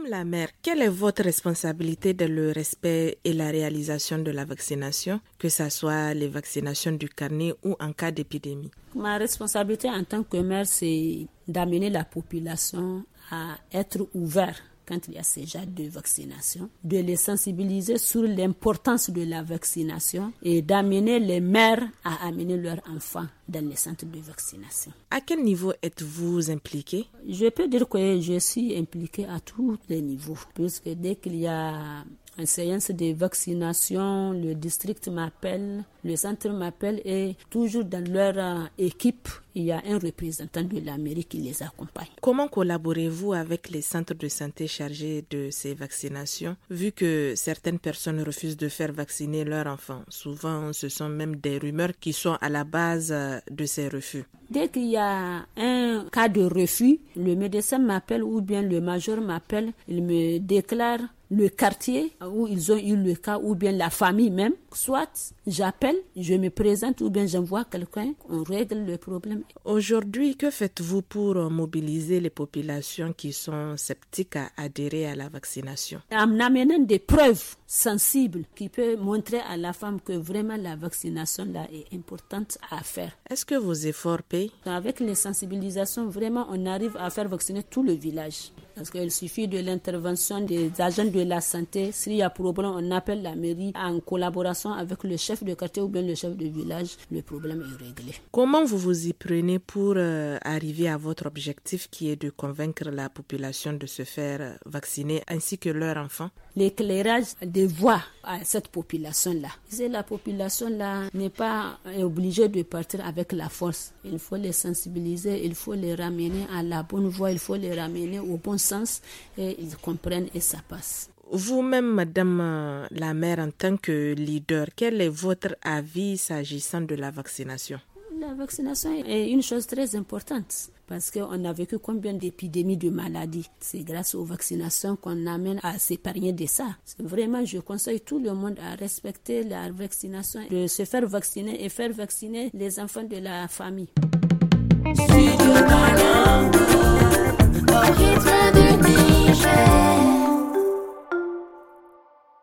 la mère, quelle est votre responsabilité dans le respect et la réalisation de la vaccination, que ce soit les vaccinations du carnet ou en cas d'épidémie? Ma responsabilité en tant que mère, c'est d'amener la population à être ouverte quand il y a ces genres de vaccination, de les sensibiliser sur l'importance de la vaccination et d'amener les mères à amener leurs enfants dans les centres de vaccination. À quel niveau êtes-vous impliquée? Je peux dire que je suis impliquée à tous les niveaux, puisque dès qu'il y a une séance de vaccination, le district m'appelle, le centre m'appelle et toujours dans leur équipe, il y a un représentant de la mairie qui les accompagne. Comment collaborez-vous avec les centres de santé chargés de ces vaccinations, vu que certaines personnes refusent de faire vacciner leurs enfants? Souvent, ce sont même des rumeurs qui sont à la base de ces refus. Dès qu'il y a un cas de refus, le médecin m'appelle ou bien le major m'appelle, il me déclare le quartier où ils ont eu le cas ou bien la famille même. Soit j'appelle, je me présente ou bien j'envoie quelqu'un, on règle le problème. Aujourd'hui, que faites-vous pour mobiliser les populations qui sont sceptiques à adhérer à la vaccination? En amenant des preuves sensibles qui peuvent montrer à la femme que vraiment la vaccination là est importante à faire. Est-ce que vos efforts payent? Avec les sensibilisations, vraiment on arrive à faire vacciner tout le village. Parce qu'il suffit de l'intervention des agents de la santé. S'il y a problème, on appelle la mairie en collaboration avec le chef de quartier ou bien le chef de village. Le problème est réglé. Comment vous vous y prenez pour arriver à votre objectif qui est de convaincre la population de se faire vacciner ainsi que leurs enfants? L'éclairage des voix à cette population-là. La population-là n'est pas obligée de partir avec la force. Il faut les sensibiliser, il faut les ramener à la bonne voie, il faut les ramener au bon sens et ils comprennent et ça passe. Vous-même, madame la maire, en tant que leader, quel est votre avis s'agissant de la vaccination? La vaccination est une chose très importante parce qu'on a vécu combien d'épidémies de maladies. C'est grâce aux vaccinations qu'on amène à s'épargner de ça. Vraiment, je conseille tout le monde à respecter la vaccination, de se faire vacciner et faire vacciner les enfants de la famille. Studio Kalangu, au rythme du Niger.